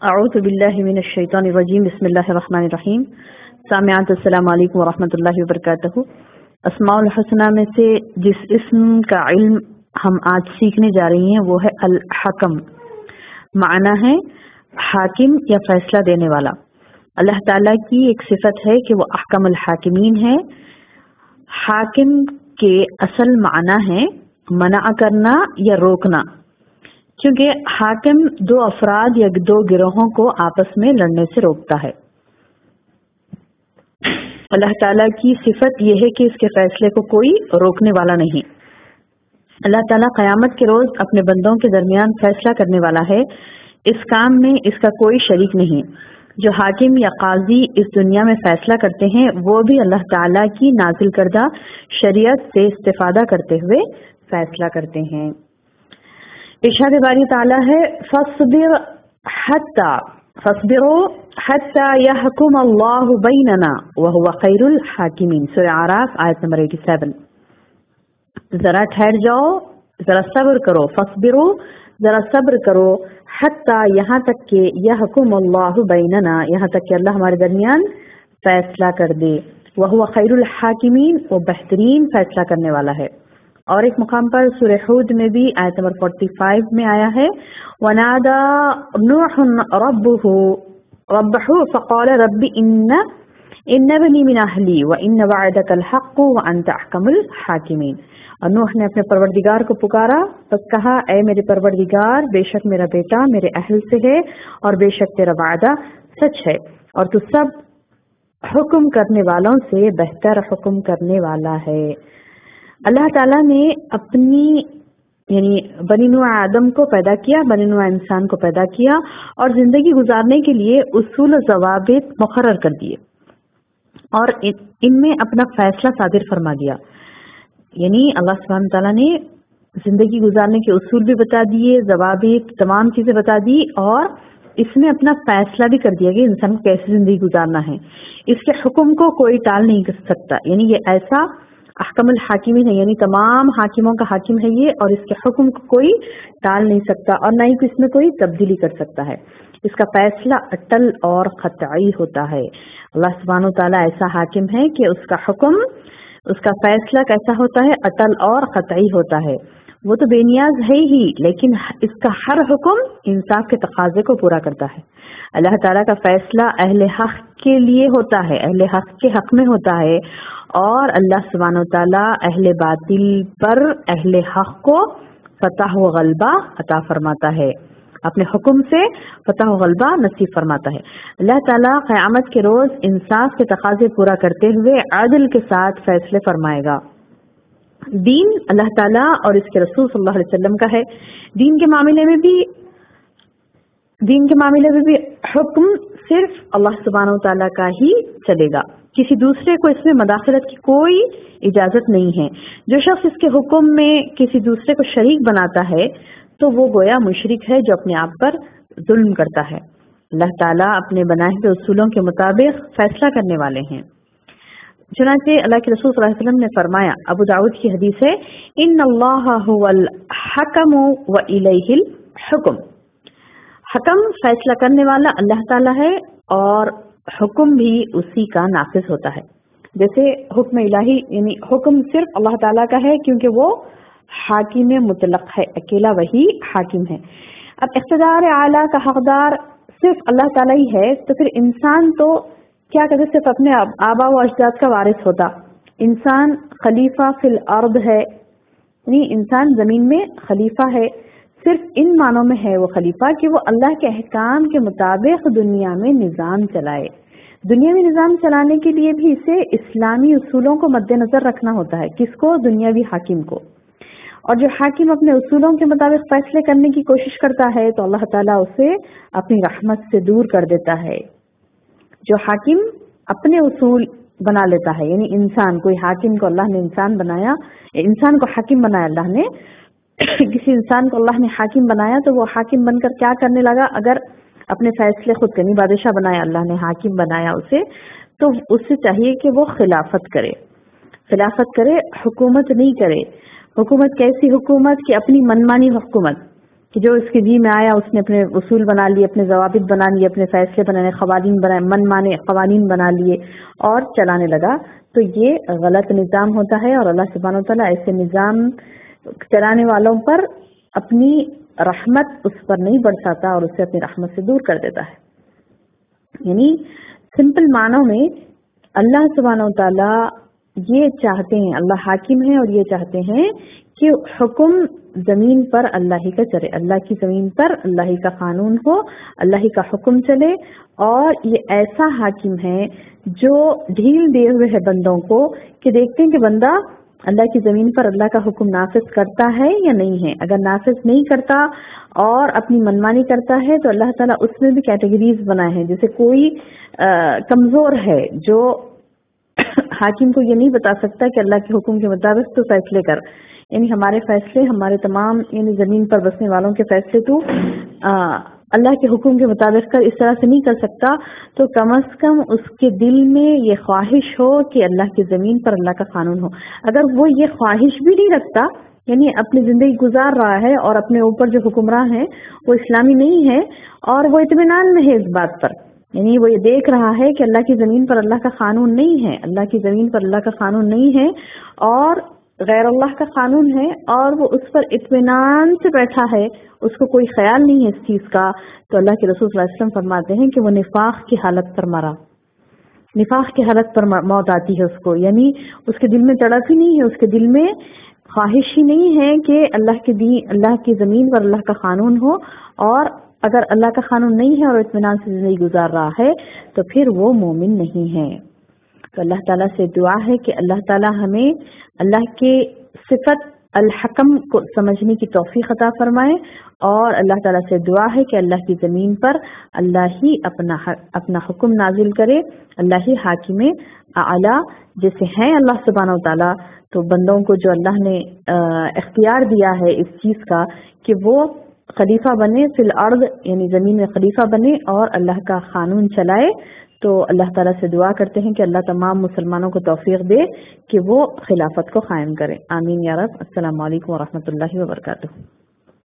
اعوذ باللہ من الشیطان الرجیم بسم اللہ الرحمن الرحیم. سامعات السلام علیکم ورحمۃ اللہ وبرکاتہ. اسماء الحسنہ میں سے جس اسم کا علم ہم آج سیکھنے جا رہی ہیں وہ ہے الحکم. معنی ہے حاکم یا فیصلہ دینے والا. اللہ تعالیٰ کی ایک صفت ہے کہ وہ احکم الحاکمین ہے. حاکم کے اصل معنی ہے منع کرنا یا روکنا، کیونکہ حاکم دو افراد یا دو گروہوں کو آپس میں لڑنے سے روکتا ہے. اللہ تعالیٰ کی صفت یہ ہے کہ اس کے فیصلے کو کوئی روکنے والا نہیں. اللہ تعالیٰ قیامت کے روز اپنے بندوں کے درمیان فیصلہ کرنے والا ہے. اس کام میں اس کا کوئی شریک نہیں. جو حاکم یا قاضی اس دنیا میں فیصلہ کرتے ہیں وہ بھی اللہ تعالیٰ کی نازل کردہ شریعت سے استفادہ کرتے ہوئے فیصلہ کرتے ہیں. ارشاد باری تعالیٰ ہے فاصبروا حتى يحكم الله بيننا وهو خير الحاكمين. سورہ اعراف آیت نمبر 87. ذرا ٹھہر جاؤ، ذرا صبر کرو. فاصبروا، ذرا صبر کرو. حتی، یہاں تک کہ یحکم اللہ بیننا، یہاں تک کہ اللہ ہمارے درمیان فیصلہ کر دے. وہو خیر الحاکمین، وہ بہترین فیصلہ کرنے والا ہے. اور ایک مقام پر سورہ ہود میں بھی آیت نمبر 45 میں آیا ہے وَنَادَى نُوحٌ رَبَّهُ فَقَالَ رَبِّ إِنَّ بَنِي مِنْ أَهْلِي وَإِنَّ وَعْدَكَ الْحَقُّ وَأَنْتَ أَحْكَمُ الْحَاكِمِينَ. اور نوح نے اپنے پروردگار کو پکارا، بس کہا اے میرے پروردگار، بے شک میرا بیٹا میرے اہل سے ہے اور بے شک تیرا وعدہ سچ ہے اور تو سب حکم کرنے والوں سے بہتر حکم کرنے والا ہے. اللہ تعالیٰ نے اپنی یعنی بنی نوع آدم کو پیدا کیا، بنی نوع انسان کو پیدا کیا اور زندگی گزارنے کے لیے اصول و ضوابط مقرر کر دیے اور ان میں اپنا فیصلہ صادر فرما دیا. یعنی اللہ سبحانہ تعالیٰ نے زندگی گزارنے کے اصول بھی بتا دیے، ضوابط تمام چیزیں بتا دی اور اس میں اپنا فیصلہ بھی کر دیا کہ انسان کو کیسے زندگی گزارنا ہے. اس کے حکم کو کوئی ٹال نہیں کر سکتا. یعنی یہ ایسا احکم الحاکمین ہے، یعنی تمام حاکموں کا حاکم ہے یہ، اور اس کے حکم کو کوئی ٹال نہیں سکتا اور نہ ہی اس میں کوئی تبدیلی کر سکتا ہے. اس کا فیصلہ اٹل اور قطعی ہوتا ہے. اللہ سبحانہ و تعالیٰ ایسا حاکم ہے کہ اس کا حکم، اس کا فیصلہ کیسا ہوتا ہے؟ اٹل اور قطعی ہوتا ہے. وہ تو بے نیاز ہے ہی، لیکن اس کا ہر حکم انصاف کے تقاضے کو پورا کرتا ہے. اللہ تعالیٰ کا فیصلہ اہل حق کے لیے ہوتا ہے، اہل حق کے حق میں ہوتا ہے، اور اللہ سبحانہ و تعالیٰ اہل باطل پر اہل حق کو فتح و غلبہ عطا فرماتا ہے، اپنے حکم سے فتح و غلبہ نصیب فرماتا ہے. اللہ تعالیٰ قیامت کے روز انصاف کے تقاضے پورا کرتے ہوئے عدل کے ساتھ فیصلے فرمائے گا. دین اللہ تعالیٰ اور اس کے رسول صلی اللہ علیہ وسلم کا ہے. دین کے معاملے میں بھی حکم صرف اللہ سبحانہ و تعالیٰ کا ہی چلے گا، کسی دوسرے کو اس میں مداخلت کی کوئی اجازت نہیں ہے. جو شخص اس کے حکم میں کسی دوسرے کو شریک بناتا ہے تو وہ گویا مشرک ہے جو اپنے آپ پر ظلم کرتا ہے. اللہ تعالیٰ اپنے بنائے ہوئے اصولوں کے مطابق فیصلہ کرنے والے ہیں. چنانچہ اللہ کے رسول صلی اللہ علیہ وسلم نے فرمایا، ابو داؤد کی حدیث ہے، ان اللہ هو الحکم والیہ الحکم. حکم فیصلہ کرنے والا اللہ تعالیٰ ہے اور حکم بھی اسی کا نافذ ہوتا ہے. جیسے حکم الہی یعنی حکم صرف اللہ تعالیٰ کا ہے کیونکہ وہ حاکم مطلق ہے، اکیلا وہی حاکم ہے. اب اقتدار اعلیٰ کا حقدار صرف اللہ تعالیٰ ہی ہے تو پھر انسان تو کیا کہتے صرف اپنے آبا و اجداد کا وارث ہوتا. انسان خلیفہ فی الارض ہے، یعنی انسان زمین میں خلیفہ ہے. صرف ان معنوں میں ہے وہ خلیفہ کہ وہ اللہ کے احکام کے مطابق دنیا میں نظام چلائے. دنیا میں نظام چلانے کے لیے بھی اسے اسلامی اصولوں کو مد نظر رکھنا ہوتا ہے. کس کو؟ دنیاوی حاکم کو. اور جو حاکم اپنے اصولوں کے مطابق فیصلے کرنے کی کوشش کرتا ہے تو اللہ تعالیٰ اسے اپنی رحمت سے دور کر دیتا ہے. جو حاکم اپنے اصول بنا لیتا ہے، یعنی انسان، کوئی حاکم کو اللہ نے انسان کو حاکم بنایا، اللہ نے کسی انسان کو اللہ نے حاکم بنایا تو وہ حاکم بن کر کیا کرنے لگا؟ اگر اپنے فیصلے خود کرنی، بادشاہ بنایا اللہ نے، حاکم بنایا اسے، تو اس سے چاہیے کہ وہ خلافت کرے، حکومت نہیں کرے. حکومت کیسی حکومت کہ اپنی منمانی حکومت، کہ جو اس کے جی میں آیا اس نے اپنے اصول بنا لیے، اپنے ضوابط بنا لیے، اپنے فیصلے بنانے، قوانین بنائے، من مانے قوانین بنا لیے اور چلانے لگا، تو یہ غلط نظام ہوتا ہے. اور اللہ سبحانہ و تعالیٰ ایسے نظام چلانے والوں پر اپنی رحمت اس پر نہیں برساتا اور اسے اپنی رحمت سے دور کر دیتا ہے. یعنی سمپل معنوں میں اللہ سبحانہ و تعالیٰ یہ چاہتے ہیں، اللہ حاکم ہے اور یہ چاہتے ہیں کہ حکم زمین پر اللہ ہی کا چلے، اللہ کی زمین پر اللہ ہی کا قانون ہو، اللہ ہی کا حکم چلے. اور یہ ایسا حاکم ہے جو ڈھیل دیے ہوئے ہے بندوں کو کہ دیکھتے ہیں کہ بندہ اللہ کی زمین پر اللہ کا حکم نافذ کرتا ہے یا نہیں ہے. اگر نافذ نہیں کرتا اور اپنی منمانی کرتا ہے تو اللہ تعالیٰ اس میں بھی کیٹیگریز بنائے ہیں. جیسے کوئی کمزور ہے جو حاکم کو یہ نہیں بتا سکتا کہ اللہ کے حکم کے مطابق تو فیصلے کر، یعنی ہمارے فیصلے، ہمارے تمام یعنی زمین پر بسنے والوں کے فیصلے تو اللہ کے حکم کے مطابق کر، اس طرح سے نہیں کر سکتا. تو کم از کم اس کے دل میں یہ خواہش ہو کہ اللہ کی زمین پر اللہ کا قانون ہو. اگر وہ یہ خواہش بھی نہیں رکھتا، یعنی اپنی زندگی گزار رہا ہے اور اپنے اوپر جو حکمراں ہیں وہ اسلامی نہیں ہے اور وہ اطمینان میں ہے اس بات پر، یعنی وہ یہ دیکھ رہا ہے کہ اللہ کی زمین پر اللہ کا قانون نہیں ہے، اللہ کی زمین پر اللہ کا قانون نہیں ہے اور غیر اللہ کا قانون ہے، اور وہ اس پر اطمینان سے بیٹھا ہے، اس کو کوئی خیال نہیں ہے اس چیز کا، تو اللہ کے رسول صلی اللہ علیہ وسلم فرماتے ہیں کہ وہ نفاق کی حالت پر مرا، نفاق کی حالت پر موت آتی ہے اس کو. یعنی اس کے دل میں تڑپ ہی نہیں ہے، اس کے دل میں خواہش ہی نہیں ہے کہ اللہ کی زمین پر اللہ کا قانون ہو. اور اگر اللہ کا قانون نہیں ہے اور اطمینان سے زندگی گزار رہا ہے تو پھر وہ مومن نہیں ہے. تو اللہ تعالیٰ سے دعا ہے کہ اللہ تعالیٰ ہمیں اللہ کے صفت الحکم کو سمجھنے کی توفیق عطا فرمائے، اور اللہ تعالیٰ سے دعا ہے کہ اللہ کی زمین پر اللہ ہی اپنا حکم نازل کرے، اللہ ہی حاکم اعلیٰ جیسے ہیں اللہ سبحانہ و تعالیٰ. تو بندوں کو جو اللہ نے اختیار دیا ہے اس چیز کا کہ وہ خلیفہ بنے فی الارض، یعنی زمین میں خلیفہ بنے اور اللہ کا قانون چلائے، تو اللہ تعالیٰ سے دعا کرتے ہیں کہ اللہ تمام مسلمانوں کو توفیق دے کہ وہ خلافت کو قائم کریں. آمین یا رب. السلام علیکم ورحمۃ اللہ وبرکاتہ.